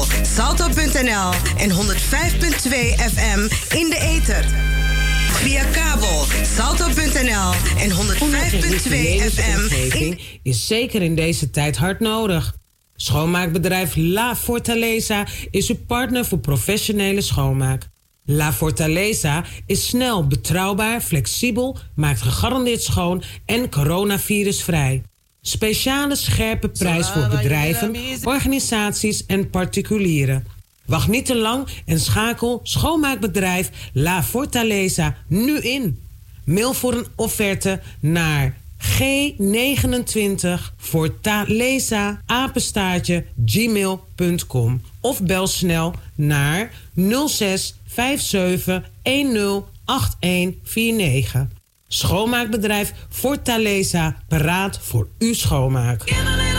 salto.nl en 105.2 FM in de ether. Via kabel, salto.nl en 105.2 FM is zeker in deze tijd hard nodig. Schoonmaakbedrijf La Fortaleza is uw partner voor professionele schoonmaak. La Fortaleza is snel, betrouwbaar, flexibel, maakt gegarandeerd schoon en coronavirusvrij. Speciale scherpe prijs voor bedrijven, organisaties en particulieren. Wacht niet te lang en schakel schoonmaakbedrijf La Fortaleza nu in. Mail voor een offerte naar G29fortaleza@gmail.com of bel snel naar 06 57 10 8149. Schoonmaakbedrijf Fortaleza, paraat voor uw schoonmaak.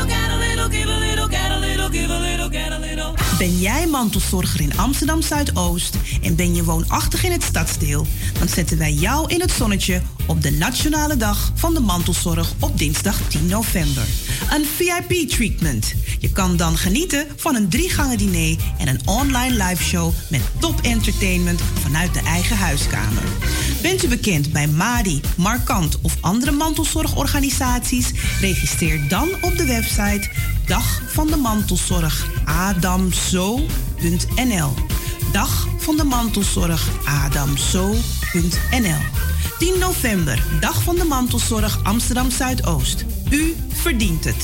Ben jij mantelzorger in Amsterdam Zuidoost en ben je woonachtig in het stadsdeel? Dan zetten wij jou in het zonnetje op de Nationale Dag van de Mantelzorg op dinsdag 10 november. Een VIP-treatment. Je kan dan genieten van een 3-gangen diner en een online liveshow met top entertainment vanuit de eigen huiskamer. Bent u bekend bij Madi, Markant of andere mantelzorgorganisaties? Registreer dan op de website Dag van de Mantelzorg adamzo.nl. Dag van de Mantelzorg adamzo.nl. 10 november, Dag van de Mantelzorg Amsterdam Zuidoost. U verdient het.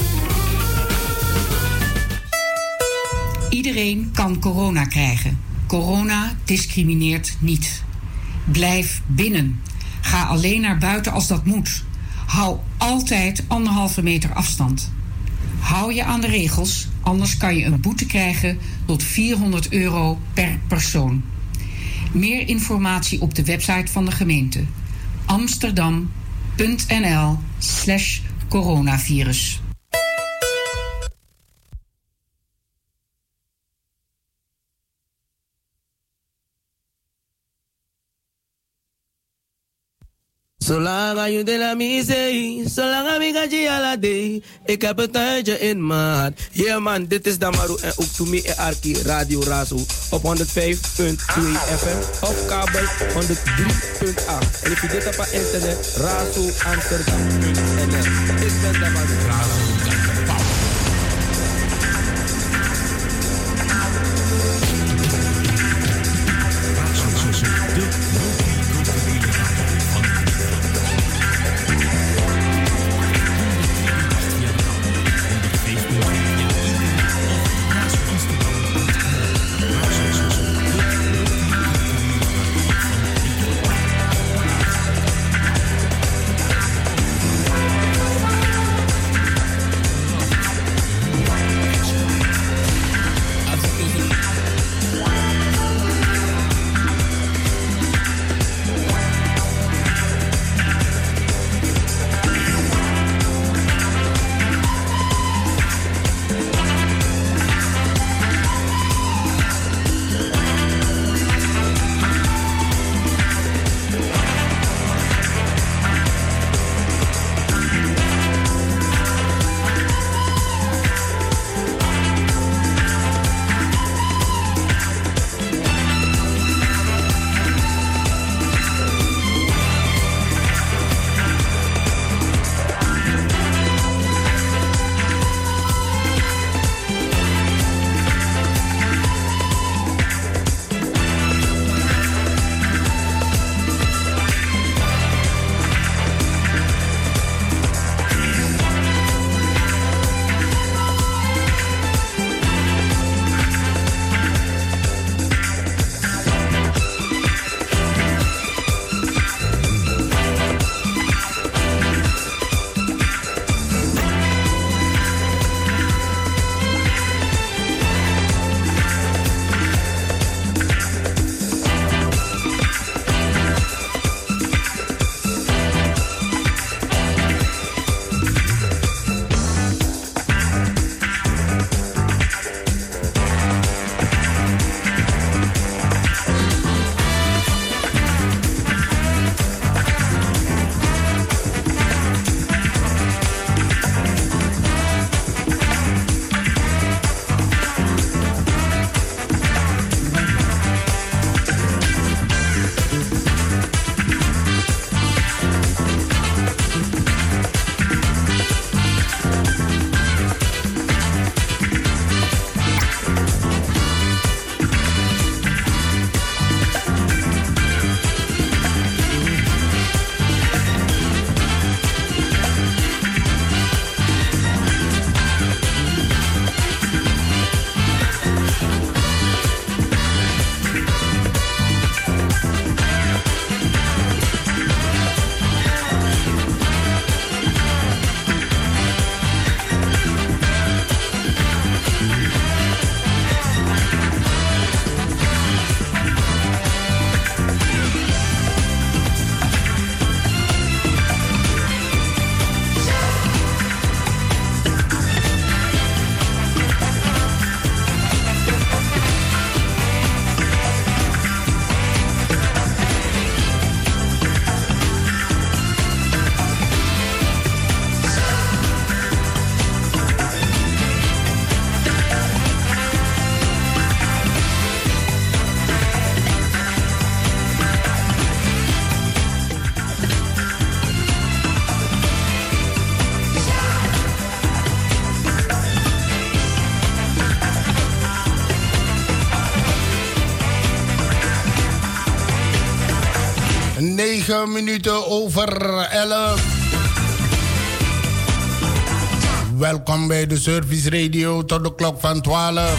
Iedereen kan corona krijgen. Corona discrimineert niet. Blijf binnen. Ga alleen naar buiten als dat moet. Hou altijd 1,5 meter afstand. Hou je aan de regels, anders kan je een boete krijgen tot €400 per persoon. Meer informatie op de website van de gemeente. amsterdam.nl/coronavirus. Zolang je de la misei, zolang ik ga je ala day, ik heb het tijdje in maat. Yeah man, dit is Damaru en ook to me Arki Radio Razo op 105.2 FM of kabel 103.8. En if je dit op internet, razoamsterdam.nl. Ik ben Damaru. 9 minuten over 11. Welkom bij de Service Radio tot de klok van 12.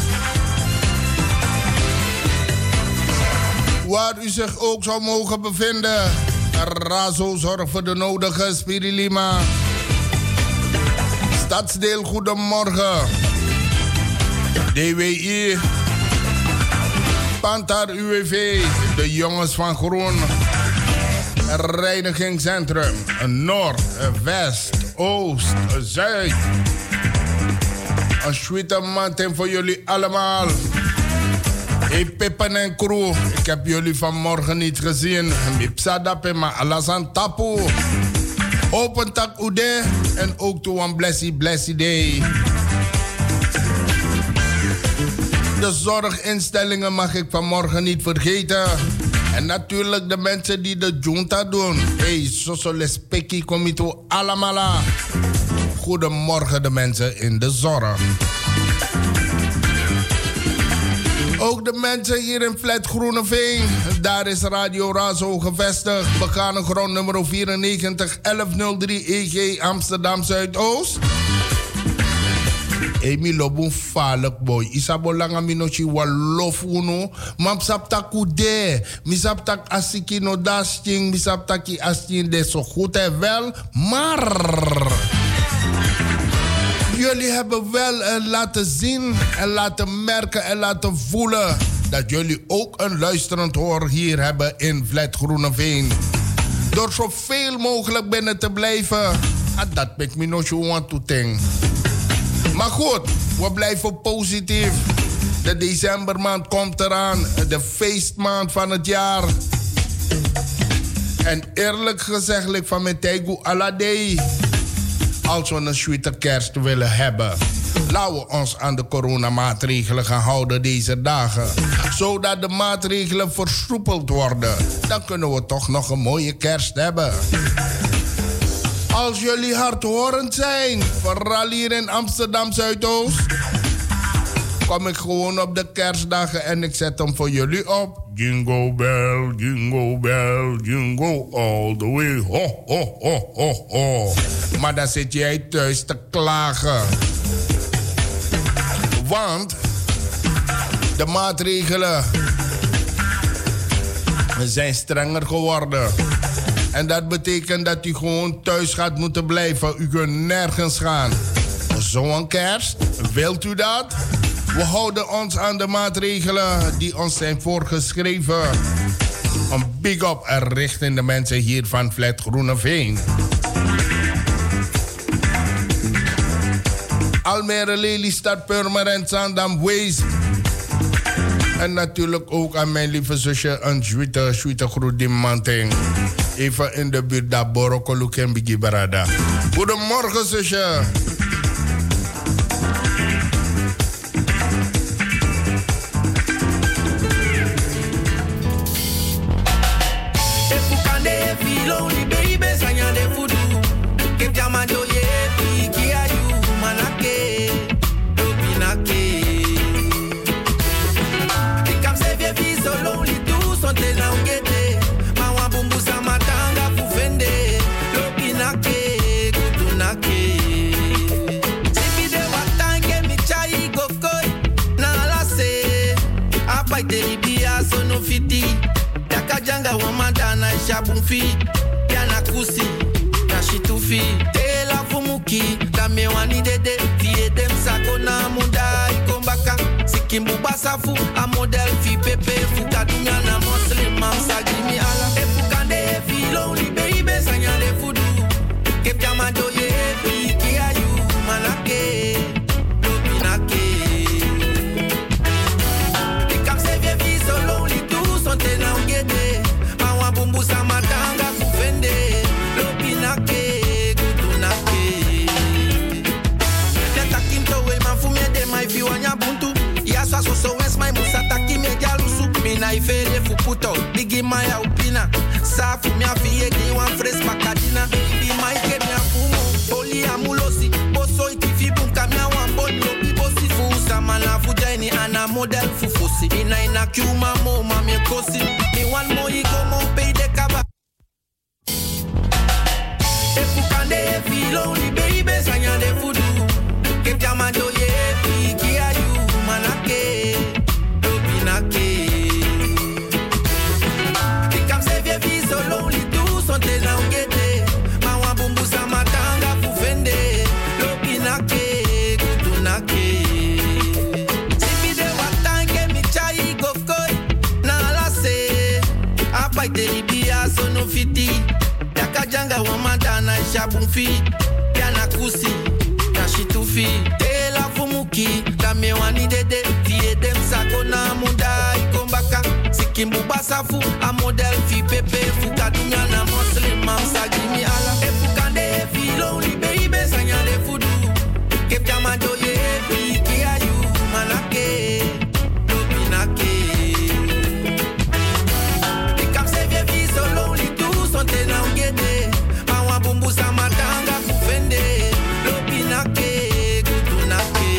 Waar u zich ook zou mogen bevinden. Razo zorgt voor de nodige Spirilima. Stadsdeel Goedemorgen. DWI. Pantar UWV. De jongens van Groen. Reinigingscentrum. Noord, West, Oost, Zuid. Een sweete maand voor jullie allemaal. Hey Pippen en crew, ik heb jullie vanmorgen niet gezien. Mipsadape maar alasan tapu. Open tak ude en ook toe een blessy day. De zorginstellingen mag ik vanmorgen niet vergeten. En natuurlijk de mensen die de junta doen. Hey, soso lespeki komito alamala. Goedemorgen de mensen in de zorg. Ook de mensen hier in Flat Groeneveen. Daar is Radio Razo gevestigd. Begane grond nummer 94 1103 EG Amsterdam Zuidoost. Emi lobo falek boy. Isabolanga minochi walof uno. Mamsaptak ude. Misaptak asiki no dasting. Misaptaki asting de zo goed en wel. Maar jullie hebben wel laten zien en laten merken en laten voelen dat jullie ook een luisterend oor hier hebben in Flat Groeneveen. Door zoveel mogelijk binnen te blijven. Dat maakt me nog zo want to think. Maar goed, we blijven positief. De decembermaand komt eraan. De feestmaand van het jaar. En eerlijk gezegd, van mijn tegu aladei. Als we een sweete kerst willen hebben. Laten we ons aan de coronamaatregelen gaan houden deze dagen. Zodat de maatregelen versoepeld worden. Dan kunnen we toch nog een mooie kerst hebben. Als jullie hardhorend zijn, vooral hier in Amsterdam Zuidoost, kom ik gewoon op de kerstdagen en ik zet hem voor jullie op. Jingle bell, jingle bell, jingle all the way. Ho, ho, ho, ho, ho. Maar dan zit jij thuis te klagen. Want de maatregelen zijn strenger geworden. En dat betekent dat u gewoon thuis gaat moeten blijven. U kunt nergens gaan. Zo'n kerst, wilt u dat? We houden ons aan de maatregelen die ons zijn voorgeschreven. Een big up richting de mensen hier van Flat Groeneveen. Almere, Lelystad, Purmerend, Zaandam, Wees. En natuurlijk ook aan mijn lieve zusje een sweete groet die manting. Even in de buurt daar Borokoluke en Bigi Barada. Goedemorgen zusje. Yakajanga wamadana shabumfi yana kusi kashitufi tela fumuki kamewani dede fiede msako na muda ikombaka sikimbu basafu a model fi pepe fukadunya na muslim amsagimi ala efukande fi lonely baby sanyale fudu kepjama doye fi kiayu manake lopinake ikamse vie so lonely tu sonte na ungede mawa bumbu samatanga kufende lopinake kutunake netakim towe mafumye de mai fi wanya buntu yaswa so wes mai musataki me jalusu mina ifere fuputo digi mai opina safu mi afie di wan fres pakadina bi mai ke mi afumo oli amulosi boso itifi bunka mi wan bonlo bibosi fu samana fujaini ana model fufusi ina kiuma mo mami kosi mi wan mo iko mo pay de kaba kande feel lonely baby sanya de fudu. Keep jama do ye piki ayu manake lobinake. Dikam se vie vie so lonely too son te langete. Ma wa bumbu sa matanga fufende lobinake kutunake. Sipi de watange mi chai gokoi na la se. Apa ite libia so no fiti. Yakajanga wa madana shabunfi. Yana kusi na shitufi. Tela fumuki da mewani dede. Vie dem sako na muda ikombaka. Sikimbu basafu a model fi pepe. Fukadunya na muslim mamsa gimi ala. Efukande fi lonely baby sanya de fudu. Kep jama doye fi kia you manake lobinake. Dikam se vie vi so lonely too son te na ungede. Mawa bumbu sa matanga kufende lobinake kutunake.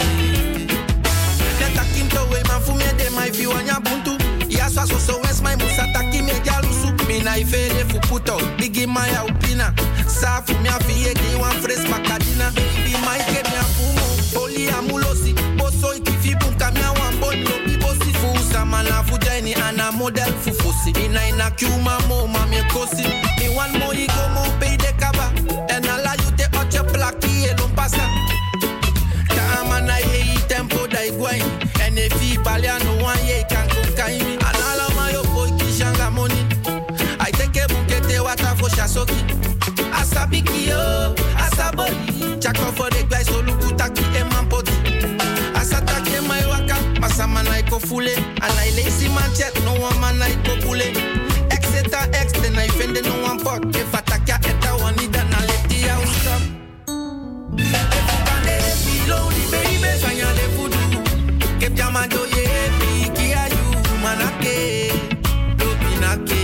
Neta kimto we mafumye de mai fi wanya buntu. Ya so wes mai musa taki me jalusu. Mina ifere fuputo digi maya upina. Safu mi afiye ki wan fres makadina. Bi mai ke mi afumo poli amulosi. Boso ikifi bunka mi awan bonlo. Bibosi fusa mana fujaini ana model fufusi. Ina kiuma mo mami kosi. Mi wan mo iko mo pay de kaba. En ala you te oche plaki e lon pasa. Kama na ye tempo da igwai. En e fi paliano wan ye kan kokaimi. Anala mayo boy kishanga money. I take a bukete wata fo shasoki. Asabiki yo, asaboli. Chako for the guys so lukutaki e mampoti. Asatake mai waka, masamana iko fule. Anai lazy man chat, no one man iko bule. Exeta ex, then I fende no one pot. If ataka eta wanida na leti ya ustap. Efukande fi lonely baby, sanya de fudu. Kep jama do ye piki ayu manake lobinake.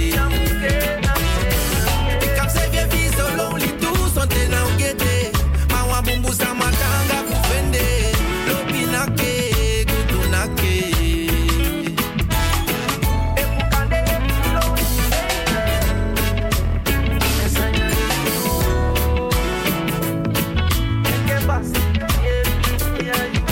Dikam se vie vi so lonely too son te na ungete. Mawa bumbu sa matanga kufende lobinake kutunake. Efukande fi lonely baby, sanya de fudu. Eke basi ye piki ayu.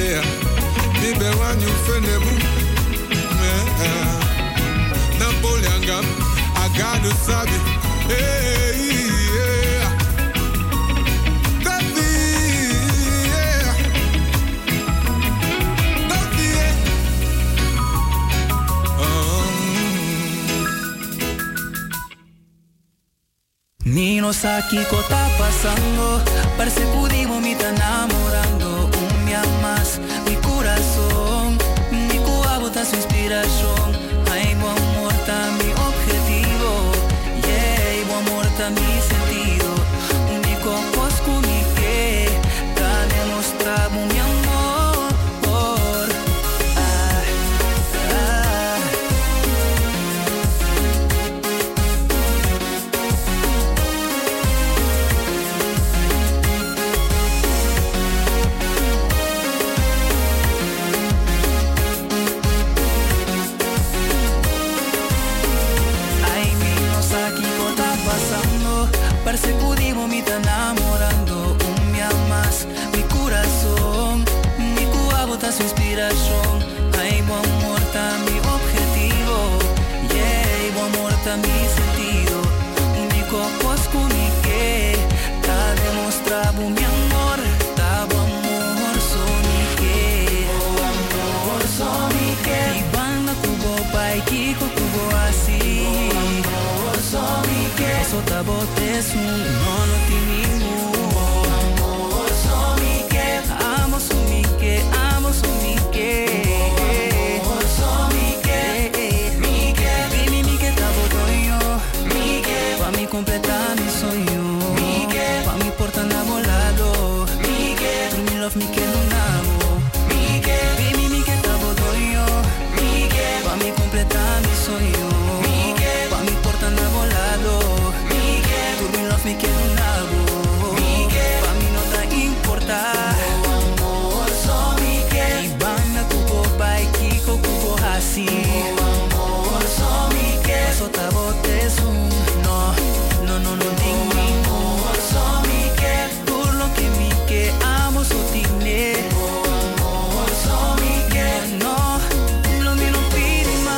there. Bibe wanyu fenebu. Napoleon Gam, I got to sabi. Hey, yeah. Baby, yeah. Baby, yeah. Ni no sé qué está pasando, parece que pudimos me está enamorando. Un día más, mi corazón, mi cuerpo está su inspiración. Ay, buen amor está mi objetivo, yeah, buen amor está mi sentido. Único pues con mi que está demostrado mi amor. Parece que pudimos me está enamorando. Un día más, mi corazón, mi cuerpo está su inspiración. Ay, buen amor está mi objetivo, yeah, buen amor está mi sentido. Único pues con mi que está demostrado mi amor. Está buen amor, son mi que, oh amor, son mi que. Mi banda cubo, pai, kiko, cubo así. Sota botes no tiene amor, somique, amo somique, amo somique, amor, somique, mique, mique, tabo doyo, mique, pa mi completar mi sueño, mique, pa mi porta enamorado, mique, through me love mique no nabo, mique, mique, tabo doyo, mique, pa mi completar mi sueño, mique, pa mi porta enamorado. Me quedo un lago, pa' mí no te importa. Oh, amor, so mi que. Y van a cubo, pa' y kiko, cubo así. Oh, amor, so mi que. Eso te botes un no, ding, ding. Oh, amor, so mi que. Por lo que mi que amo, so tiene. Oh, amor, so mi que. No, lo mío no pide más.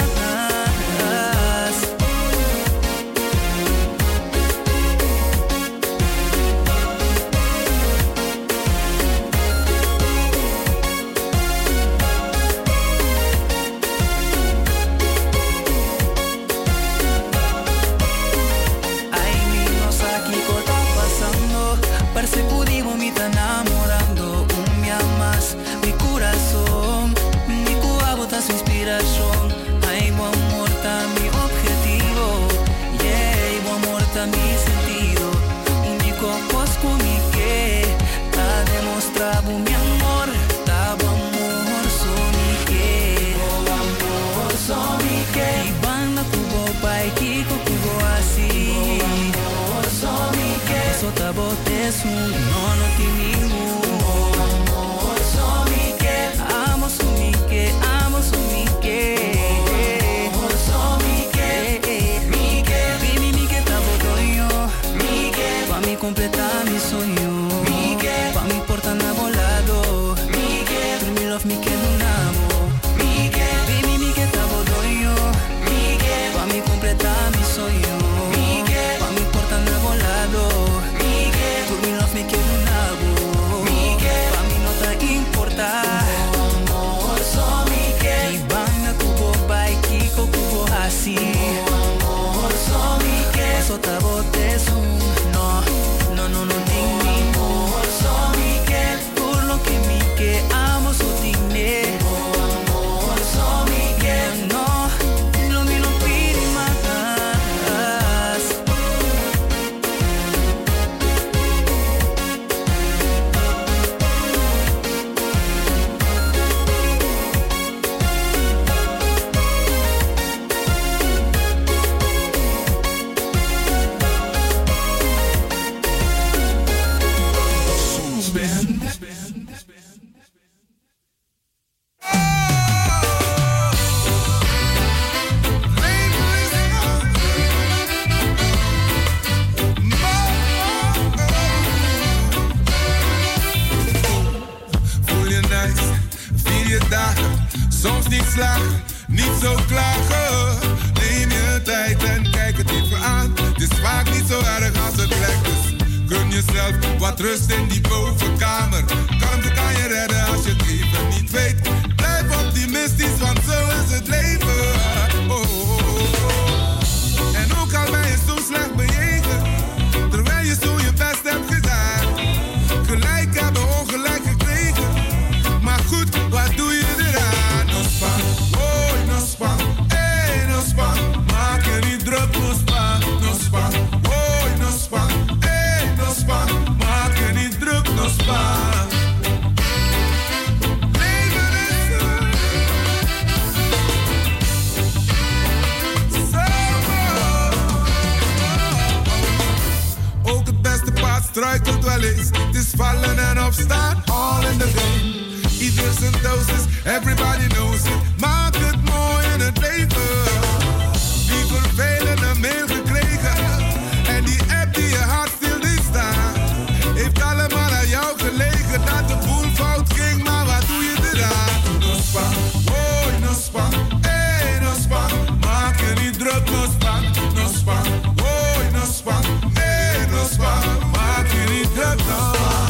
Parece que pudimos me está enamorando. Un día más, mi corazón, mi cuerpo está su inspiración. Ay, buen amor está mi objetivo, yeah, buen amor está mi sentido. Único pues con mi que está demostrado mi amor. Está buen amor, son mi que, oh amor, son mi que. Y banda cubo, pai, kiko, cubo así. Oh amor, son mi que. Eso te botes no tiene ningún amor, somique, amo somique, amo somique, amor, somique, mique, baby, mique, te botoyo, mique, pa' mi completar mi sueño, mique, pa' mi porta enamorado, mique, through me love mique no nabo, mique, baby, mique, te botoyo, mique, pa' mi completar mi sueño, mique, pa' mi porta enamorado. Me quedo un lago, pa' mí no te importa. Oh, amor, so mi que. Y van a cubo, pa' y kiko, cubo así. Oh, amor, so mi que. Eso te botes no, ding, ding. Oh, so mi que. Por lo que mi que amo, so tiene. Oh, amor, so mi que. No, lo mío no pide más. Soms niet slagen, niet zo klagen. Neem je tijd en kijk het even aan. Het is vaak niet zo erg als het lijkt. Dus gun jezelf wat rust in die bovenkamer. Kalmte kan je redden als je het even niet weet. Blijf optimistisch, want zo is het leven. Oh, oh, oh, oh. En ook al ben je zo slecht bejegen, terwijl je zo je best hebt gedaan. Gelijk hebben, ongelijk gekregen. Maar goed, wat doe je eraan? No span, oh, no span, hey, no span. Maak je niet druk, no span, no span, oh, no span, hey, no span. Maak je niet druk, no span. Leven is ook het beste paard struikelt wel eens. Het is vallen en opstaan, all in the game. Ieder zijn dosis, everybody knows it. Maak het mooi in het leven. Die vervelende mail gekregen. En die app die je hart stil liet staan. Heeft allemaal aan jou gelegen dat de boel fout ging. Maar wat doe je eraan? No span, oh, no span, hey, no span. Maak je niet druk, no span, no span, oh, no span, hey, no span. Maak je niet druk, no span.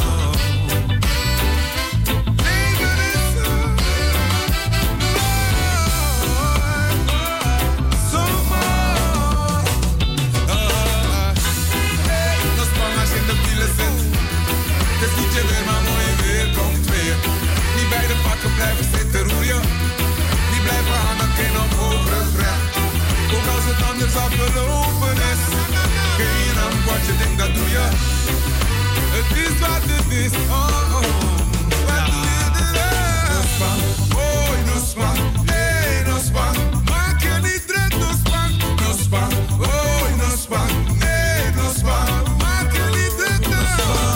Je weer maar mooi weer komt weer. Niet bij de pakken blijven zitten roeien. Niet blijven hangen, geen omhoog recht. Ook als het anders afgelopen is. Geen ramp wat je denkt, dat doe je. Het is wat het is. Oh, oh. Wat doe je er? No span, oh, no span, hey, no span. Maak je niet druk, no span, no span, oh, no span, hey, no span. Maak je niet druk, no span.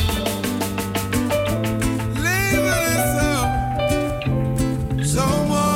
So much.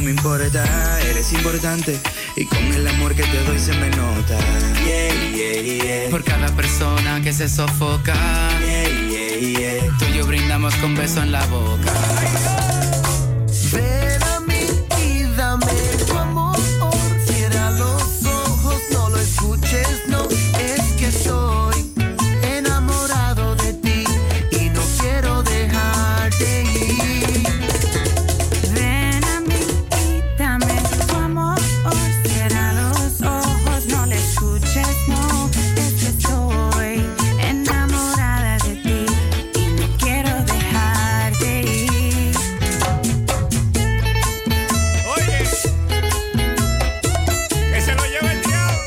me importa, eres importante y con el amor que te doy se me nota. Yeah, yeah, yeah. Por cada persona que se sofoca, yeah, yeah, yeah. Tú y yo brindamos con beso en la boca. Ven a mí y dame tu amor. Cierra los ojos, no lo escuches, no. Es que estoy enamorado de ti y no quiero dejarte ir. Ven a mí y dame tu amor. Cierra los ojos, no lo escuches, no. Es que estoy enamorada de ti y no quiero dejarte ir. Oye, que se lo lleva el diablo.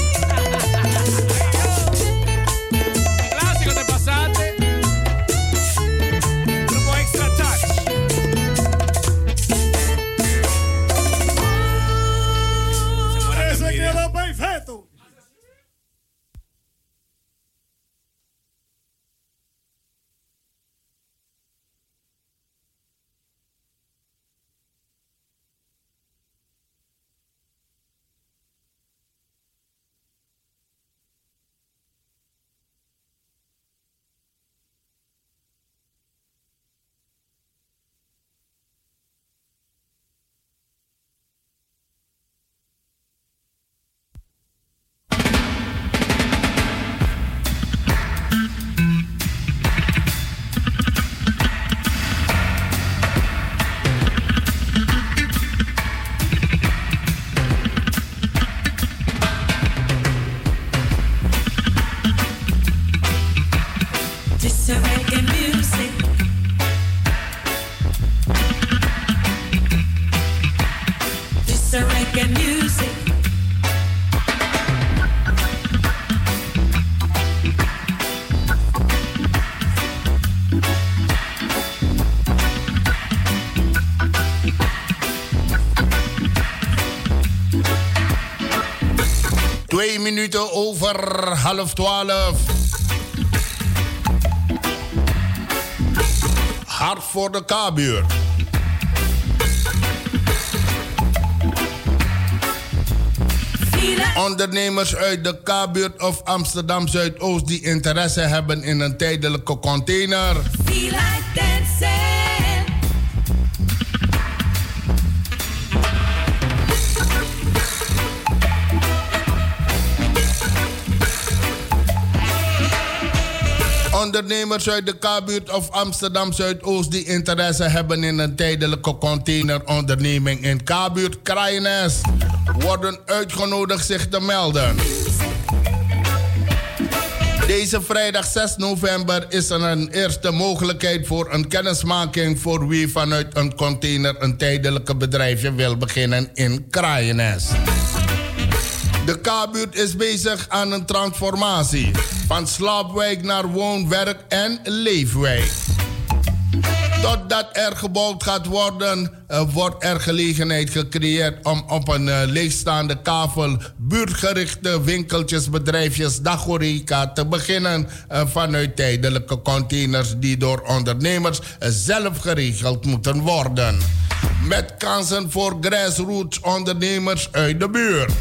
Clásico, te pasaste. Grupo Extra Touch. Ese quedó perfecto. This is reggae music. This is reggae music. Twee minuten over 11:30. Hart voor de K-buurt. Ondernemers uit de K-buurt of Amsterdam Zuidoost die interesse hebben in een tijdelijke container. Ondernemers uit de K-buurt of Amsterdam Zuidoost die interesse hebben in een tijdelijke containeronderneming in K-buurt Kraaienest worden uitgenodigd zich te melden. Deze vrijdag 6 november is er een eerste mogelijkheid voor een kennismaking voor wie vanuit een container een tijdelijke bedrijfje wil beginnen in Kraaienest. De K-buurt is bezig aan een transformatie van slaapwijk naar woon-, werk- en leefwijk. Totdat er gebouwd gaat worden, wordt er gelegenheid gecreëerd om op een leegstaande kavel buurtgerichte winkeltjes, bedrijfjes, daghoreca te beginnen vanuit tijdelijke containers die door ondernemers zelf geregeld moeten worden. Met kansen voor grassroots ondernemers uit de buurt.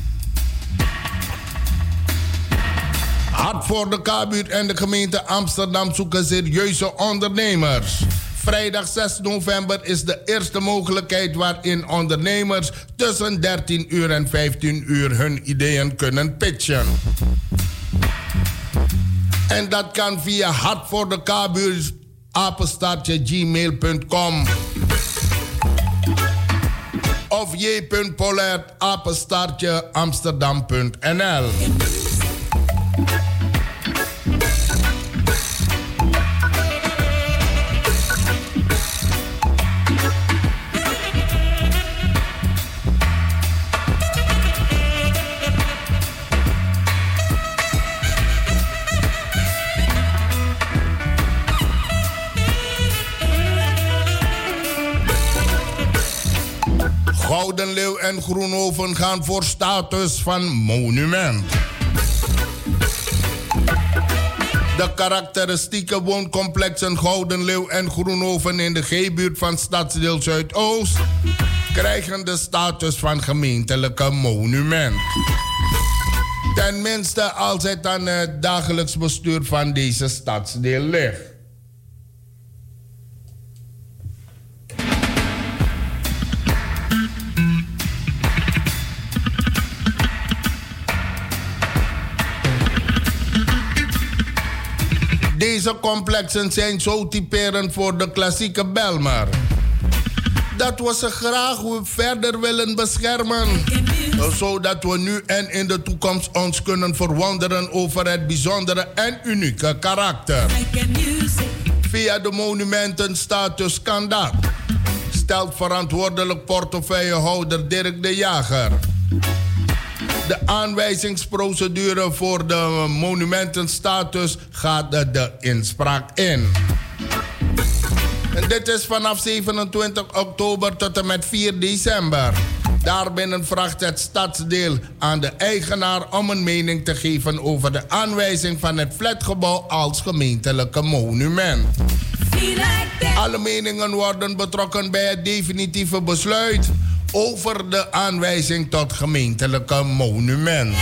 Hart voor de K-buurt en de gemeente Amsterdam zoeken serieuze ondernemers. Vrijdag 6 november is de eerste mogelijkheid waarin ondernemers tussen 13 uur en 15 uur hun ideeën kunnen pitchen. En dat kan via hartvoordek@gmail.com of j.pollard@amsterdam.nl. Gouden Leeuw en Groenhoven gaan voor status van monument. De karakteristieke wooncomplexen Gouden Leeuw en Groenhoven in de G-buurt van Stadsdeel Zuidoost krijgen de status van gemeentelijke monument. Tenminste als het aan het dagelijks bestuur van deze stadsdeel ligt. Deze complexen zijn zo typerend voor de klassieke Bijlmer dat we ze graag verder willen beschermen, zodat we nu en in de toekomst ons kunnen verwonderen over het bijzondere en unieke karakter. Via de monumentenstatus kan dat, stelt verantwoordelijk portefeuillehouder Dirk de Jager. De aanwijzingsprocedure voor de monumentenstatus gaat de inspraak in. En dit is vanaf 27 oktober tot en met 4 december. Daarbinnen vraagt het stadsdeel aan de eigenaar om een mening te geven over de aanwijzing van het flatgebouw als gemeentelijke monument. Alle meningen worden betrokken bij het definitieve besluit over de aanwijzing tot gemeentelijke monument.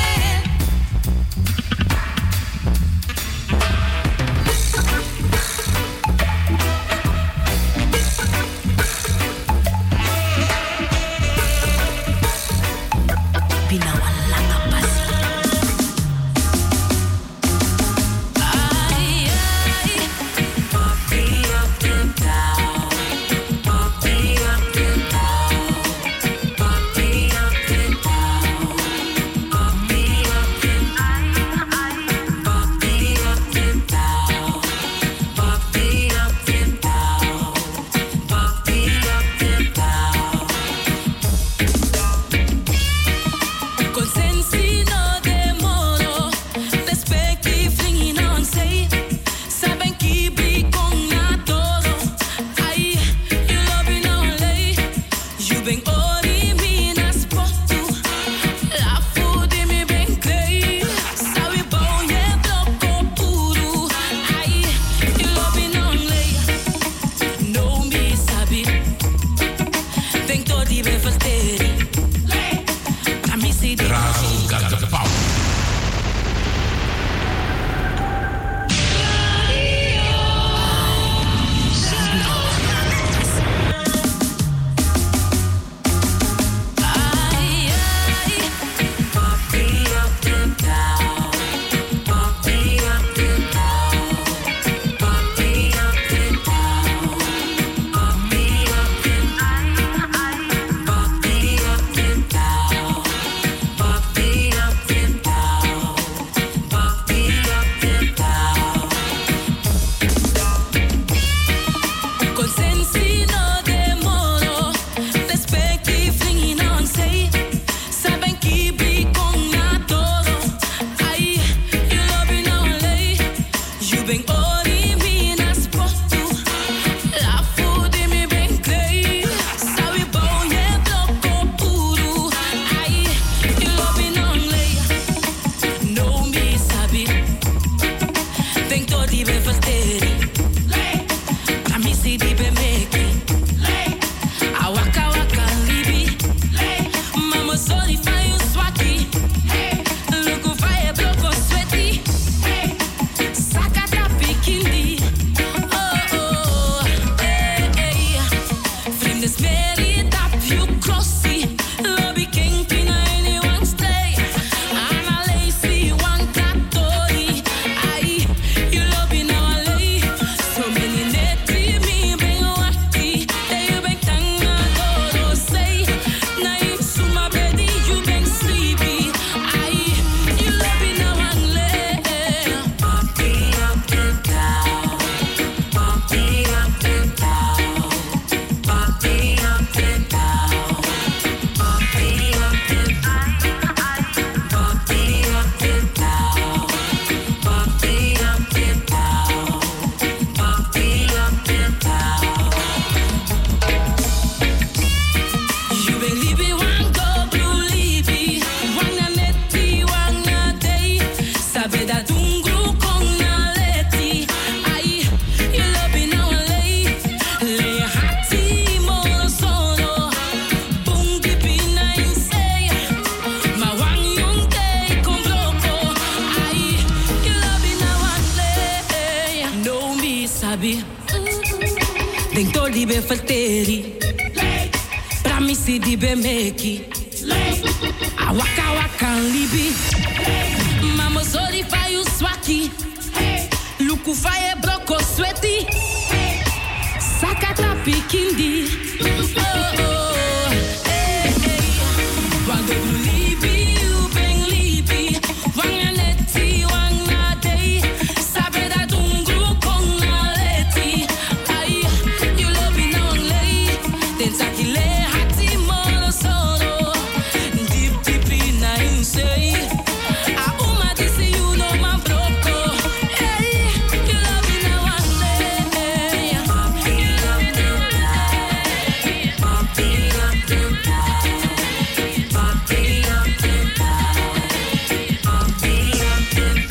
di be fateri. Pramisi di be meki. Awaka waka libi. Mama sorry fa you swaki. Luku fa ye broko sweaty. Sakata pikindi. Oh oh. Hey hey. Wando libi you beng libi. Wanganeti wangnadei. Sabe da dungru kongaleti. Ay you love me no lay. Den sakile hati molo solo. Deep deep in I say. A uma disse you know my broko. Hey you love me no one lay. You love me no lay. Papi up to die. Papi up to die. Papi up to die.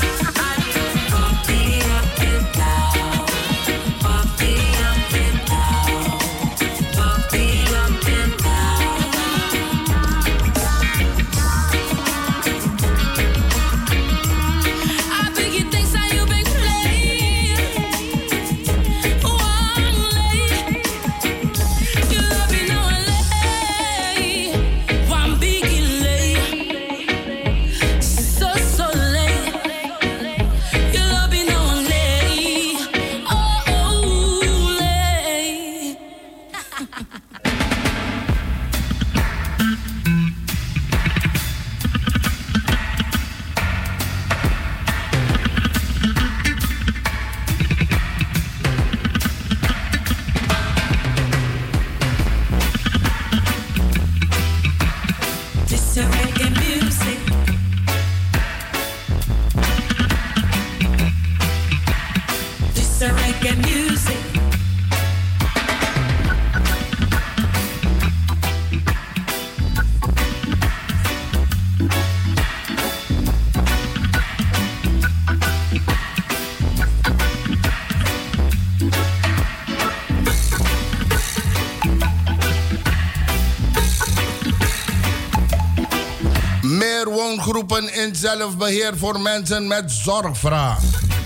Papi up to die. Papi up to die. Papi up to I biggie things that you big play. One lay. You love me no lay. One biggie lay. So lay. You love me no lay. Oh lay. This is reggae music. This is reggae music. Meer woongroepen in zelfbeheer voor mensen met zorgvraag.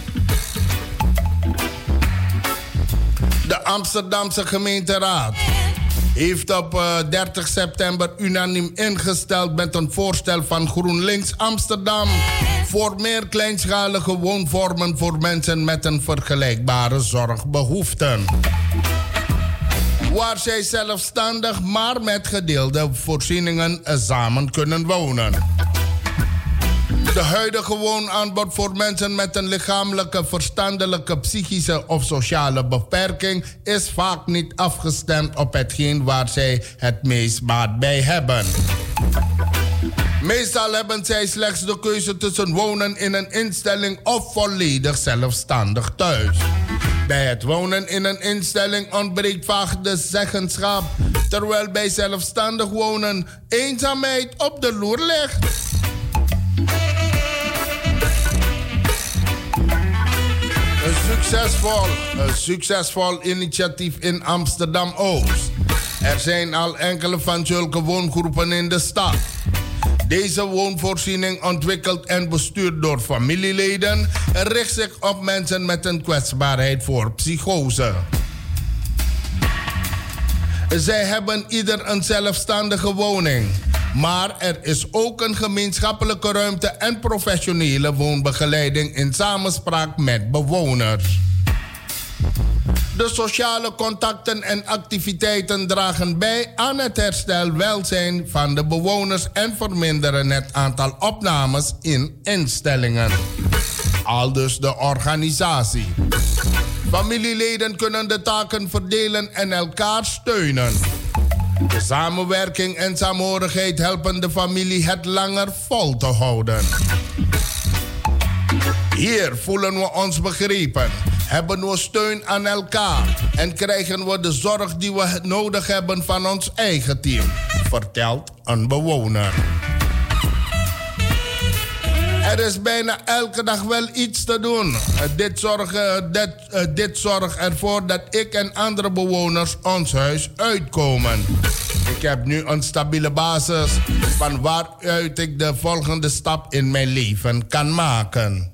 De Amsterdamse gemeenteraad heeft op 30 september unaniem ingestemd met een voorstel van GroenLinks Amsterdam voor meer kleinschalige woonvormen voor mensen met een vergelijkbare zorgbehoeften. Waar zij zelfstandig, maar met gedeelde voorzieningen samen kunnen wonen. De huidige woonaanbod voor mensen met een lichamelijke, verstandelijke, psychische of sociale beperking is vaak niet afgestemd op hetgeen waar zij het meest baat bij hebben. Meestal hebben zij slechts de keuze tussen wonen in een instelling of volledig zelfstandig thuis. Bij het wonen in een instelling ontbreekt vaak de zeggenschap, terwijl bij zelfstandig wonen eenzaamheid op de loer ligt. Een succesvol initiatief in Amsterdam-Oost. Er zijn al enkele van zulke woongroepen in de stad. Deze woonvoorziening, ontwikkeld en bestuurd door familieleden, richt zich op mensen met een kwetsbaarheid voor psychose. Zij hebben ieder een zelfstandige woning. Maar er is ook een gemeenschappelijke ruimte en professionele woonbegeleiding in samenspraak met bewoners. De sociale contacten en activiteiten dragen bij aan het herstel welzijn van de bewoners en verminderen het aantal opnames in instellingen. Aldus de organisatie. Familieleden kunnen de taken verdelen en elkaar steunen. De samenwerking en saamhorigheid helpen de familie het langer vol te houden. Hier voelen we ons begrepen, hebben we steun aan elkaar en krijgen we de zorg die we nodig hebben van ons eigen team, vertelt een bewoner. Er is bijna elke dag wel iets te doen. Dit zorgt ervoor dat ik en andere bewoners ons huis uitkomen. Ik heb nu een stabiele basis van waaruit ik de volgende stap in mijn leven kan maken.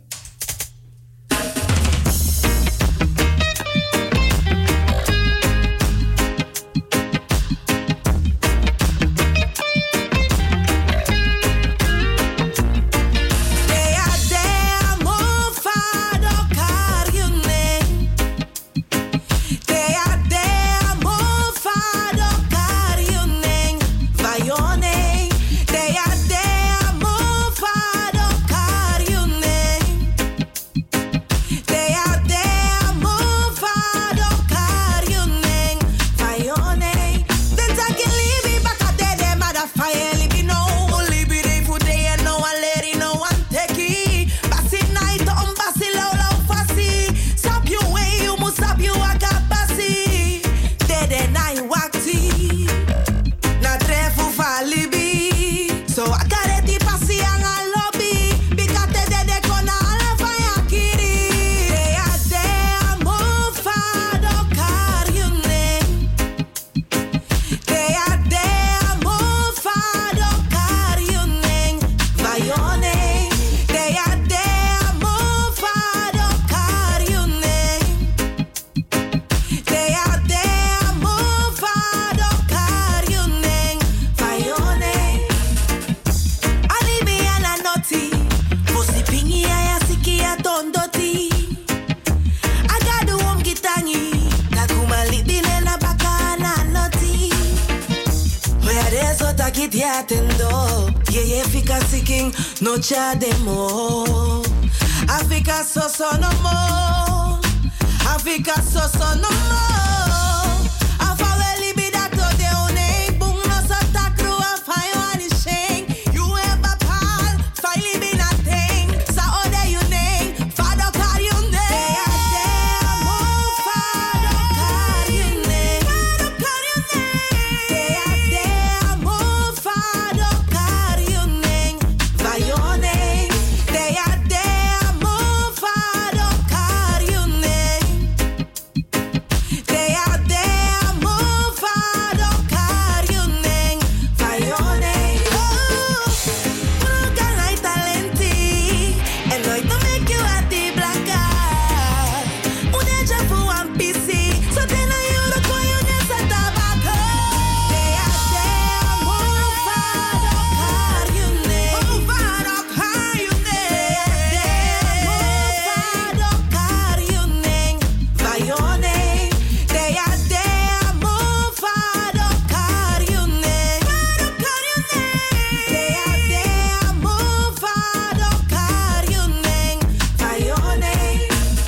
atendo. Ye fika seeking no cha demo. Africa so no more. Africa so no more. Afa we libida to de one. Bung no so takru a fine one is shame. You ever pal, fine libina thing. Sa ode you name, father call you name. They are there, move, father call you name. Father call you name. They are there, move, father call you name. By your name. They are there, move, father call you name. They are there, move, father call you name. By your name. Oh, look at my talenti. And Lloyd to make you at the black guy. Uneja for one PC. So then I you look on you just a tobacco. They are there, move, father call you name. Move, father call you name. They are there, move, father call you name. By your name. They are there, move, father call you name. Father call you name. They are there, move, father call you name. By your name.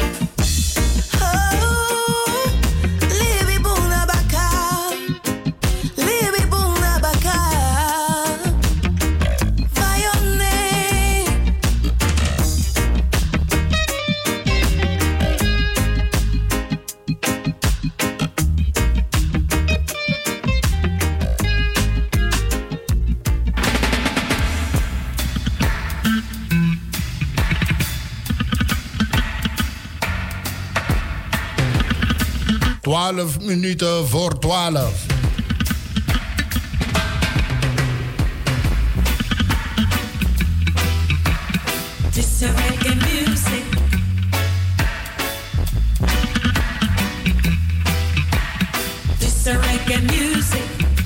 Oh, Libby Buna Baka. Libby Buna Baka. By your name. 12 minuten voor 12. This a reggae music. This a reggae music.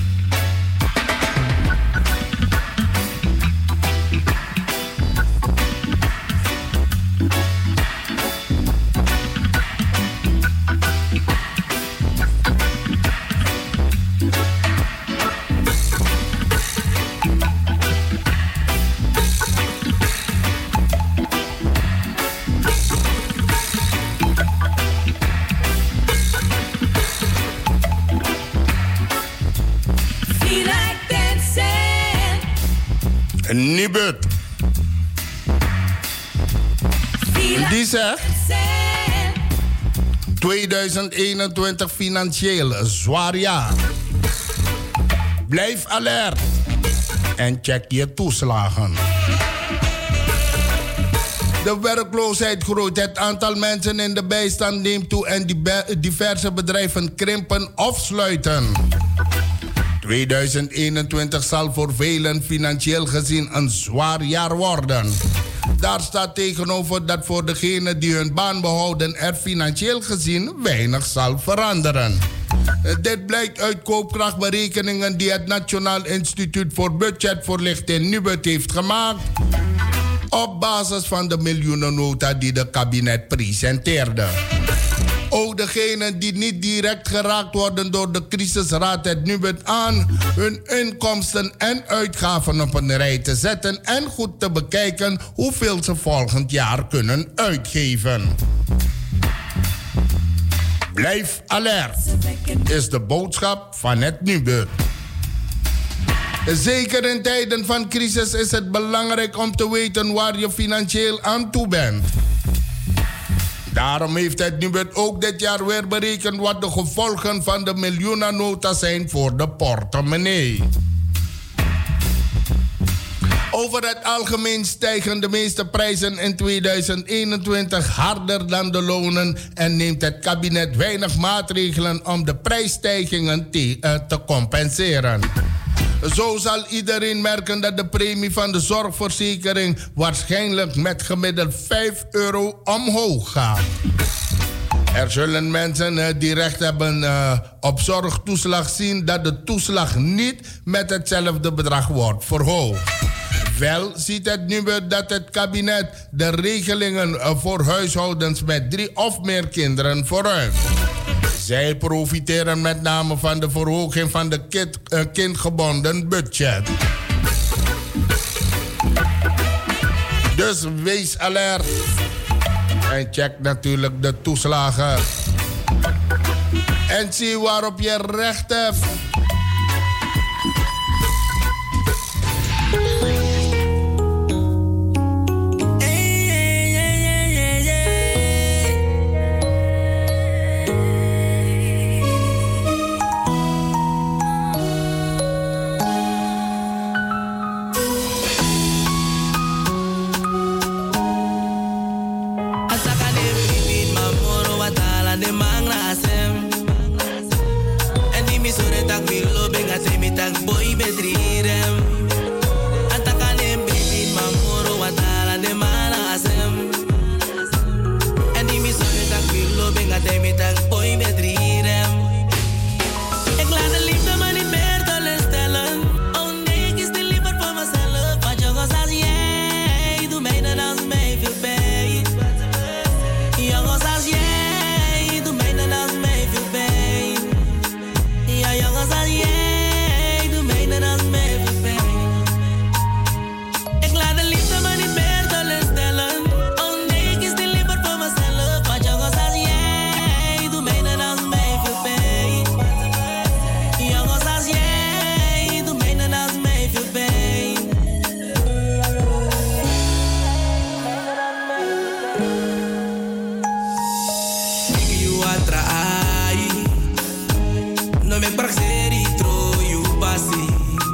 Feel like dancing. Nibud. Die zegt 2021 financieel zwaar jaar. Blijf alert en check je toeslagen. De werkloosheid groeit. Het aantal mensen in de bijstand neemt toe en diverse bedrijven krimpen of sluiten. 2021 zal voor velen financieel gezien een zwaar jaar worden. Daar staat tegenover dat voor degenen die hun baan behouden er financieel gezien weinig zal veranderen. Dit blijkt uit koopkrachtberekeningen die het Nationaal Instituut voor Budgetvoorlichting NUBUD heeft gemaakt op basis van de miljoenennota die de kabinet presenteerde. Ook degenen die niet direct geraakt worden door de crisis raadt het NUBUD aan hun inkomsten en uitgaven op een rij te zetten en goed te bekijken hoeveel ze volgend jaar kunnen uitgeven. Blijf alert, is de boodschap van het NUBUD. Zeker in tijden van crisis is het belangrijk om te weten waar je financieel aan toe bent. Daarom heeft het NUBUD ook dit jaar weer berekend wat de gevolgen van de miljoenennota zijn voor de portemonnee. Over het algemeen stijgen de meeste prijzen in 2021 harder dan de lonen en neemt het kabinet weinig maatregelen om de prijsstijgingen te compenseren. Zo zal iedereen merken dat de premie van de zorgverzekering waarschijnlijk met gemiddeld €5 omhoog gaat. Er zullen mensen die recht hebben op zorgtoeslag zien dat de toeslag niet met hetzelfde bedrag wordt verhoogd. Wel ziet het nu dat het kabinet de regelingen voor huishoudens met 3 of meer kinderen verruimt. Zij profiteren met name van de verhoging van de kindgebonden budget. Dus wees alert. En check natuurlijk de toeslagen. En zie waarop je recht hebt. Boy bedrirem Atakanem baby mamoro watala de manasem En die mi sorry tak willo benga temi tak boy bedrirem Ik laat de liefde maar niet meer teleurstellen. Oh nee, ik is de liever voor mezelf. Want jongens als jij, doe mij dan als mij veel pijn. Jongens als jij, doe mij dan als mij veel pijn. Ja, jongens als jij. Ik laat de liefde maar niet meer teleurstellen. Oh nee, ik is de liever voor mezelf. Want jongens als jij, doe mij dan als mij veel pijn. Jongens als jij, doe mij dan als mij veel pijn. Ik you atrai, no me praxeri tro you pasi.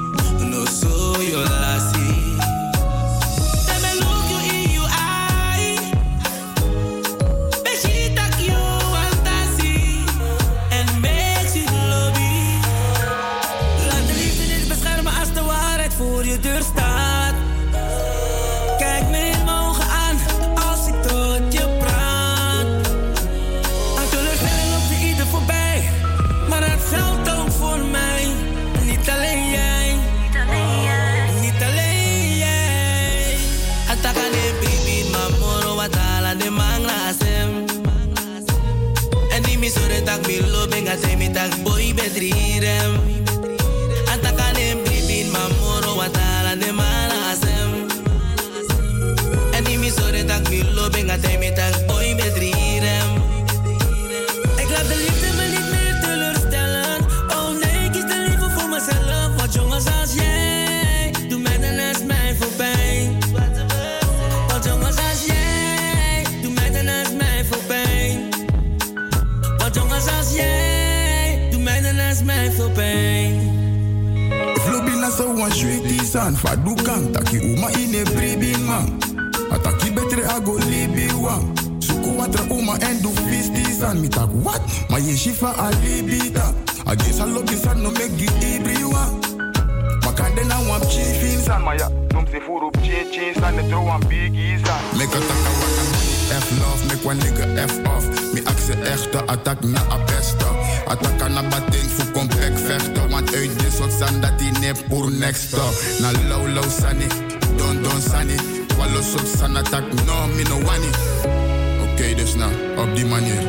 Milo benga temi tak boy bedrirem Atakanem bibin mamoro watala de manasem En die mi sore tak milo benga temi tak boy bedrirem Ik laat de liefde me niet meer teleurstellen. Oh nee, ik kies de liefde voor mezelf. Want jongens als jij, doe mij dan als mij voorbij. Want jongens als jij, doe mij dan als mij voorbij. Jongens als jij, doe mij dan als mij veel pijn. Flobina so one sweetie san, fadu kan taki uma ine bribing man. Ataki betre ago libi wan. Suku watra uma en du fisti san. Mi tak what? Ma ye shifa alibita. Agis alobi san no megi ibri wan. Makande na wam chiefin san. Maya, num se furu chin san, ne tro wan biggie san. Meka taka waka. F love, make one nigga F off. Mi actie echte, attack na a beste. Attack na batting, voor complex vechten. Want uit dit soort zand dat die ne pour next door. Na low low sunny, don sunny. Wallo soort san attack, no me no wani. Oké, dus nou, op die manier.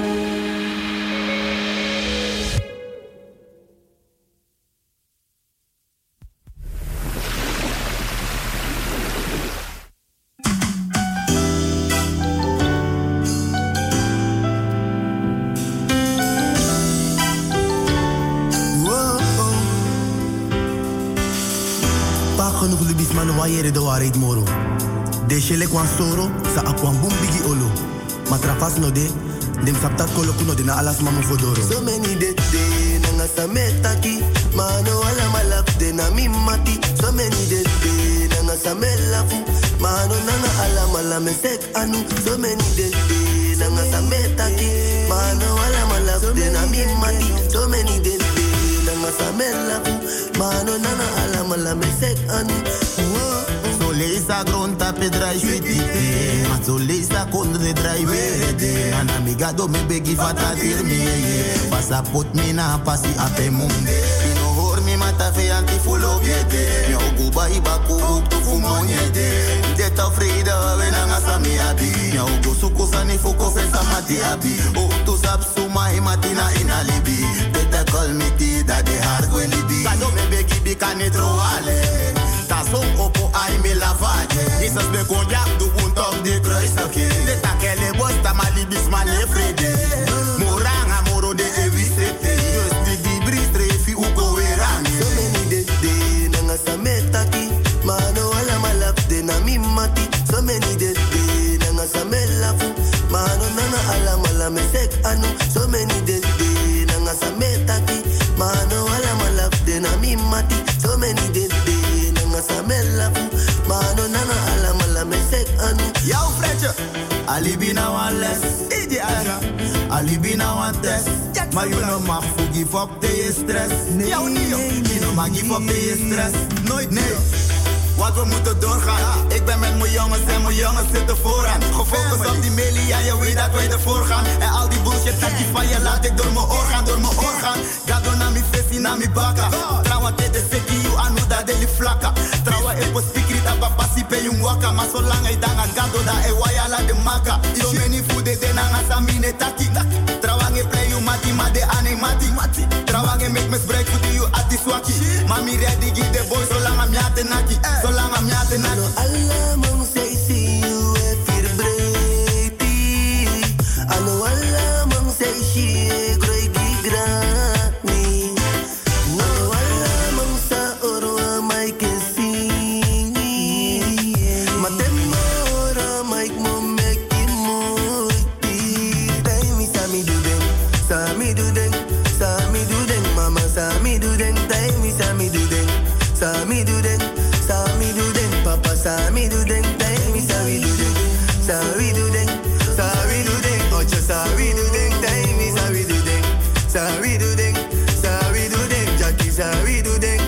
De waarheid moro. De shele kwan soro, sa akwan boom bigi olo. Ma trafas no de, dem saptat koloku no de na alas mamo fodoro. So many de nanga sa metaki, mano ala malap de na mimati. So many de nanga sa melafu, mano nanga ala malame sek anu. So many de nanga sa metaki, mano ala malap de na mimati. So many de nanga sa melafu, mano nanga ala malame sek anu. Leisa gronta pe drai sweetie. Mazo leisa kondre drai verde. An amiga do me begi fata firme. Pasa pot me na pasi ape munde. Pino hor mi mata fe anti fulo biete. Mio guba iba kuuk tu fumonyete. Deta frida we nanga sami abi. Mio go suko sani fuko fe samati abi. O tu sap suma matina ina libi. Deta call me ti da de hard when libi. Kado me begi bika ne troale. Tasong opo ay me lavaje. Jezus me konjak du bunt op de kruis. De takele bosta malibis malefrede. Moranga moro de ewisete. Just di bris trefi uko werang. So many de nanga sametaki. Mano ala malap de na mimati. So many de nanga samelafu. Mano nana ala malame sek anu. So many de nanga sametaki. Mano ala malap de na mimati. So many de nanga samelafu. Mano nana ala malame sek anu. Jouw Fredje, alibi na one les. Idi Aja, alibi na one test. Maar je no mag voor give up de je stress. Jouw niet, je no mag give up de je stress. Nooit, nee. Wat we moeten doorgaan. Ik ben met mijn jongens en mijn jongens zitten vooraan. Gefocust op die melie, ja je weet dat wij ervoor gaan. En al die bullshit dat die van je laat ik door mijn orgaan, door mijn orgaan. Gado na mi fesi na mi baka. Trouwa te de seki you anu da de li flaka. Trouwa e po spikri da papa si pe yung waka. Maar zolang hij dan aan gado da e waya la de maka. So many food de na nga sa mine taki. Trouwa nge play you mati ma de ane mati. Trouwa nge make me spreek voor you ati swaki. Mami ready give the boy zolang am yate naki. Zolang am yate naki. Alla mong say see you e fir breiti. Ano alla mong say she e groi gigrani. No alla mong sa orwa mai kesingi. Matemora mai mo meki moiti. Dai mi sami duden, sami duden, sami duden, mama sami duden. Dai mi sami duden, sami duden. Sami do den, papa sami do den, dai mi sami do den, sami do den, ocho sami do den, dai mi sami do den, sami do den, Jackie sami do den.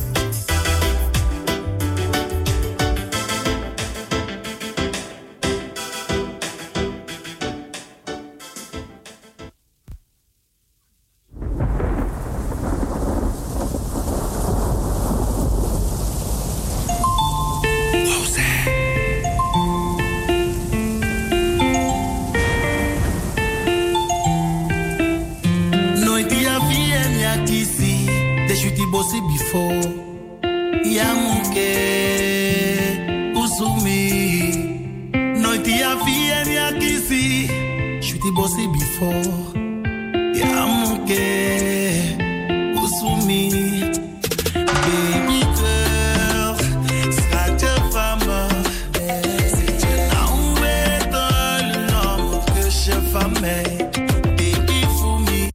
Bossy before Yamuke Uzumi Noiti ya fie mi akisi Shuti bossy before